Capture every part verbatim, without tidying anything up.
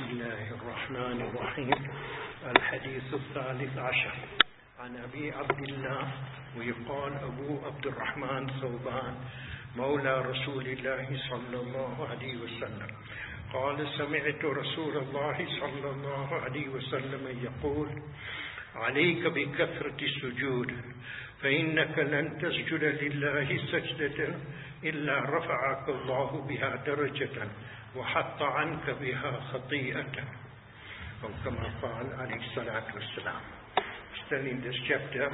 الله الرحمن الرحيم. الحديث الثالث عشر عن أبي عبد الله ويقال أبو عبد الرحمن ثوبان مولى رسول الله صلى الله عليه وسلم قال: سمعت رسول الله صلى الله عليه وسلم يقول: عليك بكثرة السجود فإنك لن تسجد لله سجدة إلا رفعك الله بها درجة وحط عنك بها خطيئة. أو كما قال عليه الصلاة والسلام. Still in this chapter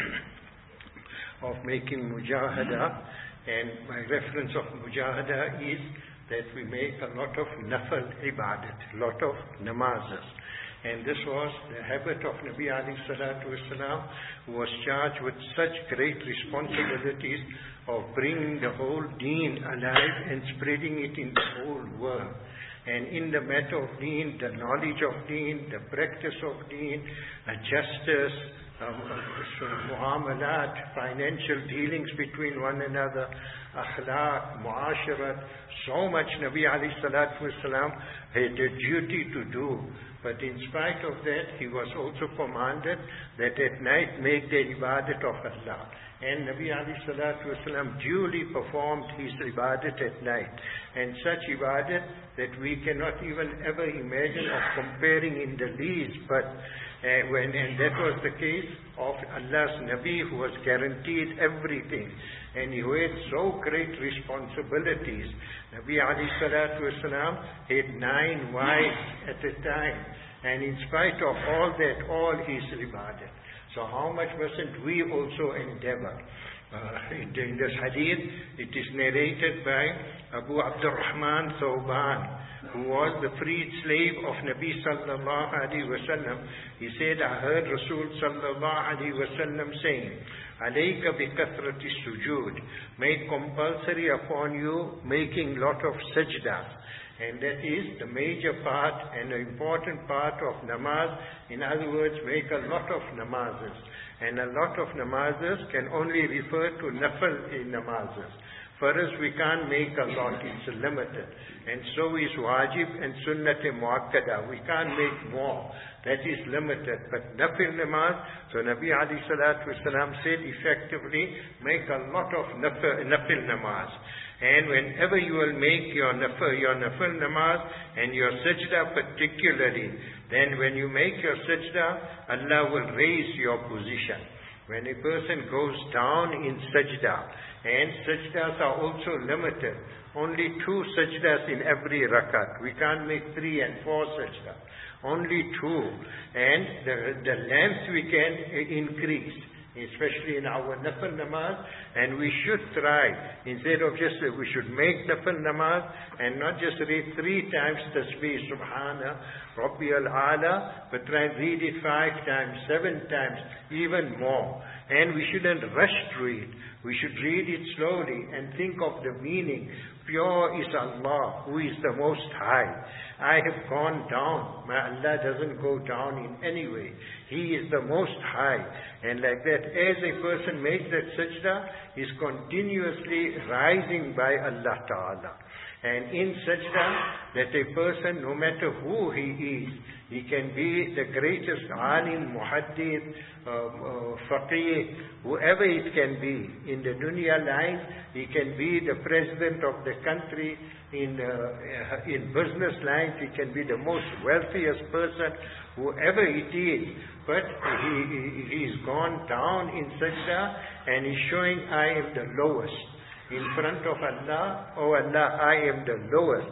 of making mujahada, and my reference of mujahada is that we make a lot of nafal ibadat, lot of namazes. And this was the habit of Nabi alayhi salatu wasalam, who was charged with such great responsibilities of bringing the whole deen alive and spreading it in the whole world. And in the matter of deen, the knowledge of deen, the practice of deen, uh, justice, um, uh, muamalat, financial dealings between one another, akhlaq, muasharat, so much Nabi alayhi salatu wasalam had a duty to do. But in spite of that, he was also commanded that at night make the ibadat of Allah. And Nabi alayhi salatu wasalam duly performed his ibadat at night. And such ibadat that we cannot even ever imagine of comparing in the least. But uh, when, and that was the case of Allah's Nabi, who was guaranteed everything. And he had so great responsibilities. Nabi alayhi salatu wasalam had nine wives at a time. And in spite of all that, all his ibadat. So how much mustn't we also endeavor? Uh, in, in this hadith, it is narrated by Abu Abdurrahman Thawban, who was the freed slave of Nabi sallallahu alaihi wasallam. He said, I heard Rasul sallallahu alaihi wasallam saying, alayka bi kathrati sujud, made compulsory upon you making lot of sajdas. And that is the major part and the important part of namaz. In other words, make a lot of namazes. And a lot of namazes can only refer to nafal in namazes. For us, we can't make a lot, it's limited. And so is wajib and sunnat muakkada. We can't make more. That is limited. But nafil namaz, so Nabi alayhi salatu wasalam said effectively, make a lot of nafil, nafil namaz. And whenever you will make your nafil, your nafil namaz and your sajda particularly, then when you make your sajda, Allah will raise your position. When a person goes down in sajda, and sajdas are also limited, only two sajdas in every rakat. We can't make three and four sajdas. Only two. And the, the length we can increase, especially in our nafil namaz, and we should try, instead of just, we should make nafil namaz and not just read three times tasbih, subhana, rabbi al-ala, but try and read it five times, seven times, even more. And we shouldn't rush through it. We should read it slowly and think of the meaning. Pure is Allah, who is the Most High. I have gone down. My Allah doesn't go down in any way. He is the Most High. And like that, as a person makes that sajda, he is continuously rising by Allah Ta'ala. And in sajda, that a person, no matter who he is, he can be the greatest alim, muhaddith, uh, uh, faqih, whoever it can be. In the dunya line, he can be the president of the country. In uh, in business lines, he can be the most wealthiest person, whoever it is. But he, he, he's gone down in sajda and he's showing, I am the lowest. In front of Allah, oh Allah, I am the lowest.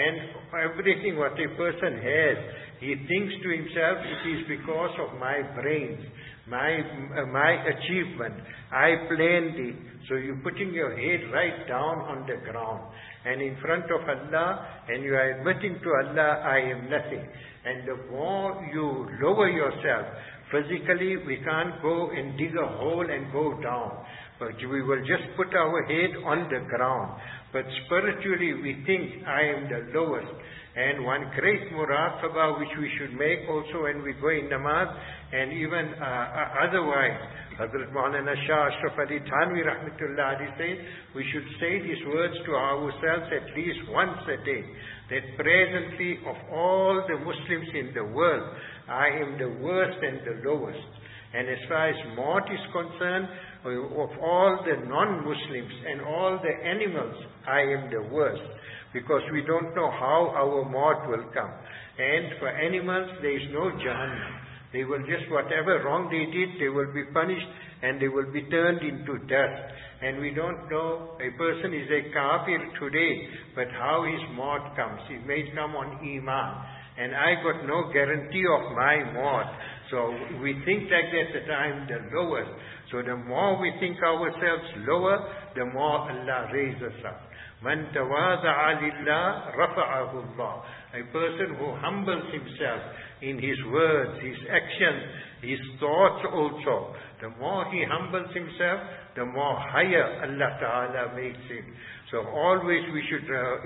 And everything what a person has, he thinks to himself, it is because of my brains, my uh, my achievement. I planned it. So you're putting your head right down on the ground. And in front of Allah, and you are admitting to Allah, I am nothing. And the more you lower yourself, physically we can't go and dig a hole and go down. But we will just put our head on the ground. But spiritually we think, I am the lowest. And one great muraqabah which we should make also when we go in namaz, and even uh, otherwise, Hazrat Maulana Shah Ashraf Ali Thanvi Rahmatullah Ali says, we should say these words to ourselves at least once a day. that presently of all the Muslims in the world, I am the worst and the lowest. And as far as mort is concerned, of all the non-Muslims and all the animals, I am the worst. Because we don't know how our mort will come. And for animals, there is no Jahannam. They will just, whatever wrong they did, they will be punished and they will be turned into dust. And we don't know, a person is a kafir today, but how his mort comes. He may come on Iman. And I got no guarantee of my mort. So we think like that, that I am the lowest. So the more we think ourselves lower, the more Allah raises us. Man tawada'a lillah rafa'ahu Allah. A person who humbles himself in his words, his actions, his thoughts also. The more he humbles himself, the more higher Allah Ta'ala makes him. So always we should, uh,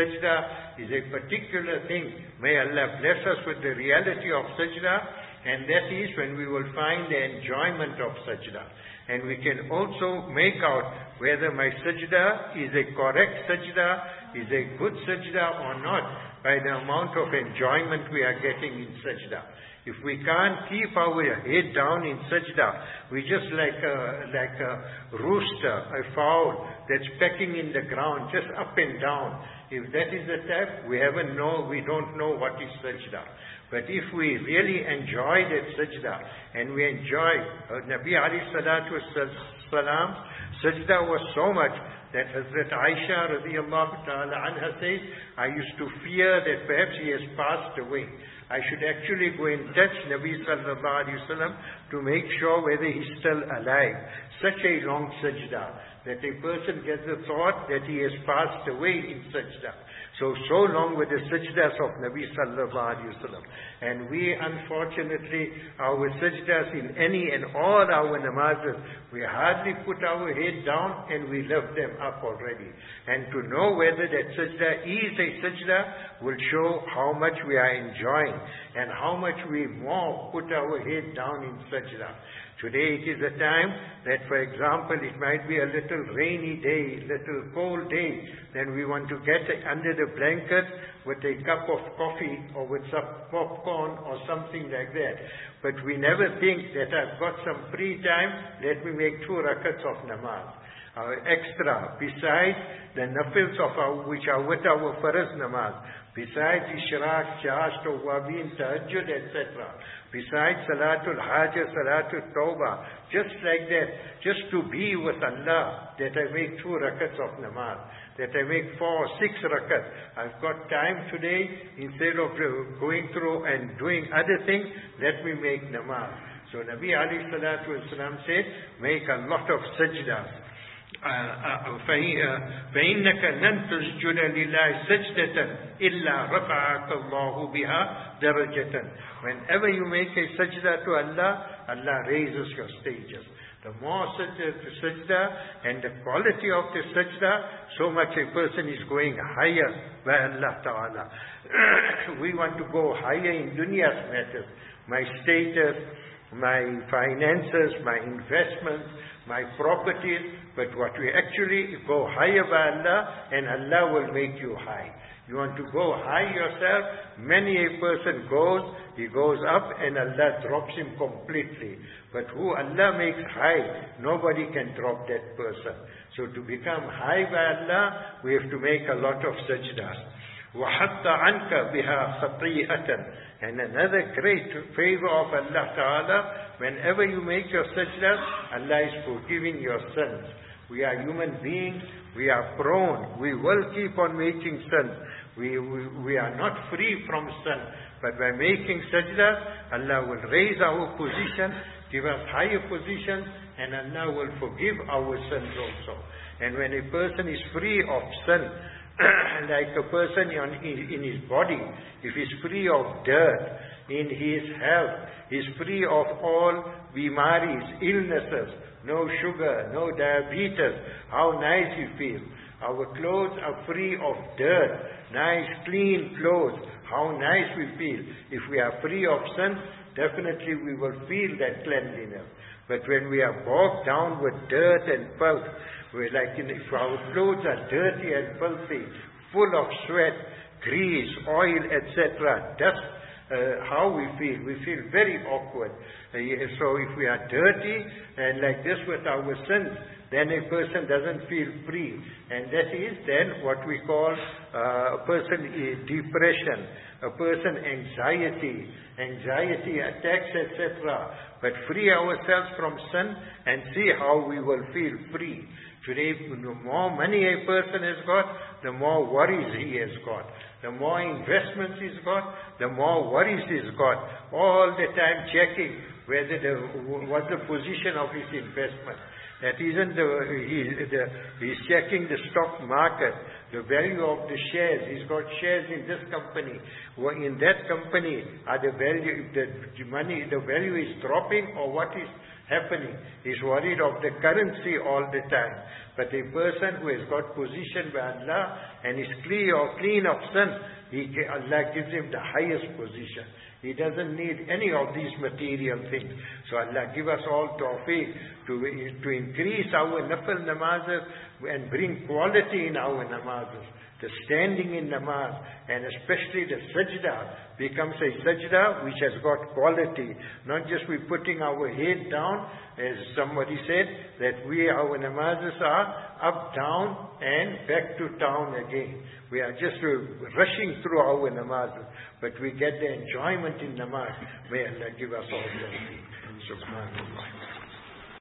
sajda is a particular thing. May Allah bless us with the reality of sajda. And that is when we will find the enjoyment of sajda. And we can also make out whether my sajda is a correct sajda, is a good sajda or not, by the amount of enjoyment we are getting in sajda. If we can't keep our head down in sajda, we just like a, like a rooster, a fowl that's pecking in the ground, just up and down. If that is the type, we haven't know, we don't know what is sajda. But if we really enjoy that sajda, and we enjoy, uh, Nabi alayhi salatu wasalam, sajda was so much that Hazrat Aisha radiyallahu ta'ala anha says, I used to fear that perhaps he has passed away. I should actually go and touch Nabi sallallahu alayhi wasallam to make sure whether he's still alive. Such a long sajda, that a person gets the thought that he has passed away in sajda. So, so long with the sajdas of Nabi sallallahu alayhi wasallam. And we, unfortunately, our sajdas in any and all our namazes, we hardly put our head down and we lift them up already. And to know whether that sajda is a sajda will show how much we are enjoying and how much we more put our head down in sajda. Today it is a time that, for example, it might be a little rainy day, little cold day, then we want to get under the blanket with a cup of coffee or with some popcorn or something like that. But we never think that I've got some free time, let me make two rakats of namaz. Our extra, besides the nafils of our, which are with our faraz namaz, besides Ishraq, Shasht, Wabin, Tahajjud, et cetera. Besides Salatul Hajj, Salatul Tawbah, just like that, just to be with Allah, that I make two rakats of namaz, that I make four, six rakats. I've got time today, instead of going through and doing other things, let me make namaz. So Nabi alayhi salatu wasalam said, make a lot of sajdas. فإنك لن تسجد لله سجدة إلا رفعك الله بها درجة. Whenever you make a sajda to Allah, Allah raises your stages. The more sajda to sajda and the quality of the sajda, so much a person is going higher by Allah Ta'ala. We want to go higher in dunya's matters. My status, my finances, my investments, my properties, but what we actually go higher by Allah, and Allah will make you high. You want to go high yourself, many a person goes, he goes up and Allah drops him completely. But who Allah makes high, nobody can drop that person. So to become high by Allah, we have to make a lot of sajdas. وَحَطَّ عَنْكَ بِهَا خَطِيئَةً. And another great favor of Allah Ta'ala, whenever you make your sajdas, Allah is forgiving your sins. We are human beings, we are prone, we will keep on making sins. We, we, we are not free from sin. But by making sajdas, Allah will raise our position, give us higher positions, and Allah will forgive our sins also. And when a person is free of sin, like a person on, in his body, if he's free of dirt, in his health, he's free of all bimaris, illnesses, no sugar, no diabetes, how nice he feels. Our clothes are free of dirt, nice clean clothes, how nice we feel. If we are free of sin, definitely we will feel that cleanliness. But when we are bogged down with dirt and filth, we're like, if our clothes are dirty and filthy, full of sweat, grease, oil, et cetera, dust, uh, how we feel. We feel very awkward. Uh, so if we are dirty and like this with our sins, then a person doesn't feel free. And that is then what we call uh, a person is depression, a person anxiety, anxiety attacks, et cetera. But free ourselves from sin and see how we will feel free. Today, the more money a person has got, the more worries he has got. The more investments he's got, the more worries he's got. All the time checking whether the, what's the position of his investment. That isn't the, he, the, he's checking the stock market, the value of the shares. He's got shares in this company. Well, in that company, are the value, the money, the value is dropping or what is happening? He's worried of the currency all the time. But a person who has got position by Allah and is clean or clean of sin, he, Allah gives him the highest position. He doesn't need any of these material things. So Allah give us all tawfiq to, to increase our nafil namazes and bring quality in our namazes. The standing in namaz and especially the sajda becomes a sajda which has got quality. Not just we putting our head down, as somebody said, that we, our namazes are up, down and back to town again. We are just rushing through our namazes, but we get the enjoyment in namaz. May Allah give us all the Subhanallah.